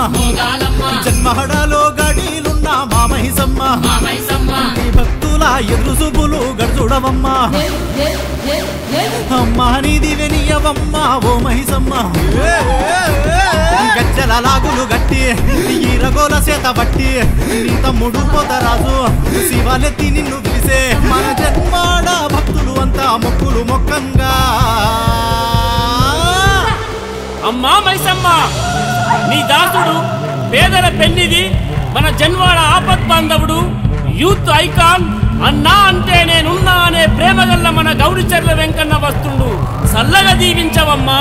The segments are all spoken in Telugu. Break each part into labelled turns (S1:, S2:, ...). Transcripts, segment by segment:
S1: జన్మహడలో గడిలున్న మా మైసమ్మ నీ భక్తుల ఎదురు సుబులు గడుచుడవమ్మా అమ్మా నీది వెనియవమ్మ ఓ మైసమ్మ గజ్జల లాగులు గట్టి ఈరగోల చేత బట్టి నీ తమ్ముడు పోతరాజు శివాలెత్తి నిన్ను పిలిసే మన జన్మాడ భక్తులు అంతా మొక్కులు మొక్కంగా
S2: అమ్మా మైసమ్మ నీ దాసుడు పేదల పెన్నిది మన జన్వాడ ఆపత్ బాంధవుడు యూత్ ఐకాన్ అన్నా అంటే నేనున్నా అనే ప్రేమగల్ల మన గౌరిచర్ల వెంకన్న వస్తుండు చల్లగా దీవించవమ్మా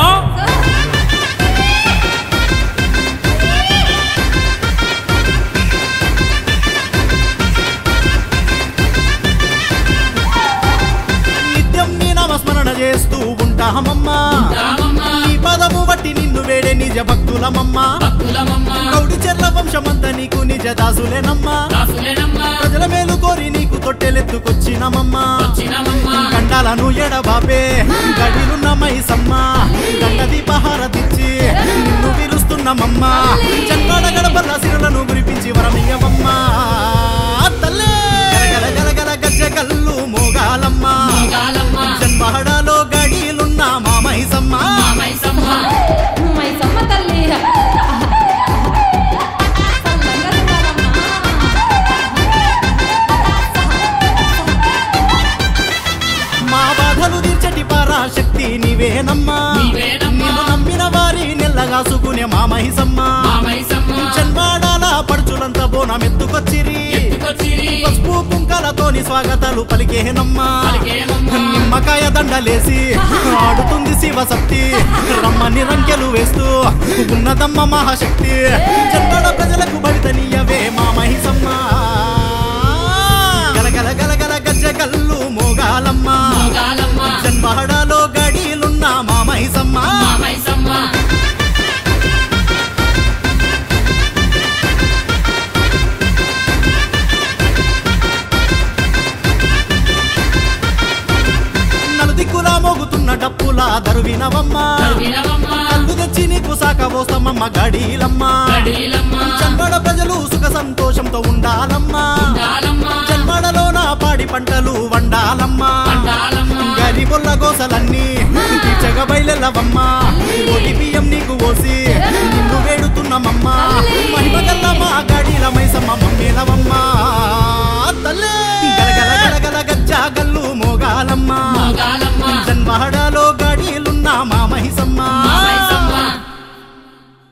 S1: నిత్యం నీ నామస్మరణ చేస్తూ ఉంటామమ్మా నీ పదము బట్టి నిన్ను వేడే నిజ భక్తులమమ్మా గౌడిచెర్ల వంశమంతా నీకు నిజ దాసులేనమ్మా ప్రజల మేలు కోరి నీకు తొట్టెలెత్తుకొచ్చినమమ్మా గండాలను ఎడబాపే గడిలున్న మైసమ్మ గండ దీపహారతిచ్చి నిన్ను పిలుస్తున్నామమ్మా జన్మడ గడపల సిరులను గురిపించి వరమియ్యవమ్మా తల్లే గలగల గలగల గజ్జ కల్లు మోగాలమ్మా జన్మహడలో గడిలున్న మా మైసమ్మ
S3: తల్లి
S1: మా బాధలు తీర్చటి పరాశక్తి నీవేనమ్మా నిన్ను నమ్మిన వారి నెల్లగాసుకునే మా మైసమ్మ జన్మాడాల పడుచులంతా బోనమెత్తుకొచ్చిరి పసుపు కుంకాలతోని స్వాగతాలు పలికేనమ్మా నిమ్మకాయ దండలేసి ఆడుతుంది శివశక్తి రమ్మని రంకెలు వేస్తూ ఉన్నదమ్మ మహాశక్తి జన్మడ ప్రజలకు బడితనీయవే మా మైసమ్మ గలగల గలగల గజ్జ గల్లు మోగాలమ్మా జన్మహడలో గడిలున్న మా మైసమ్మ నలుదిక్కులా మోగుతున్న డప్పుల దరువినవమ్మా కళ్ళు తెచ్చి నీకు సాకబోస్తామమ్మ గడిలమ్మా జన్మడ ప్రజలు సుఖ సంతోషంతో ఉండాలమ్మా జన్మడలోన పాడి పంటలు వండాలమ్మా గరిబొల్ల గోసలన్నీ తీర్చగా బయలెల్లవమ్మా ఓటి బియ్యం నీకు ఓసి నిన్ను వేడుతున్నామమ్మా మహిమగల్ల మా గడిల మైసమ్మ